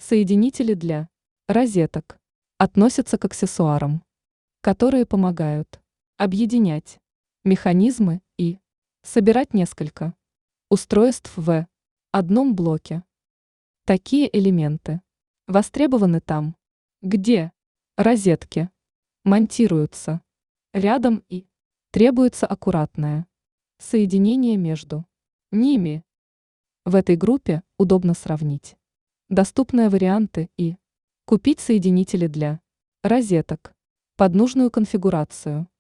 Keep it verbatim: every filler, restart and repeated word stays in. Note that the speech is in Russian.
Соединители для розеток относятся к аксессуарам, которые помогают объединять механизмы и собирать несколько устройств в одном блоке. Такие элементы востребованы там, где розетки монтируются рядом и требуется аккуратное соединение между ними. В этой группе удобно сравнить доступные варианты и купить соединители для розеток под нужную конфигурацию.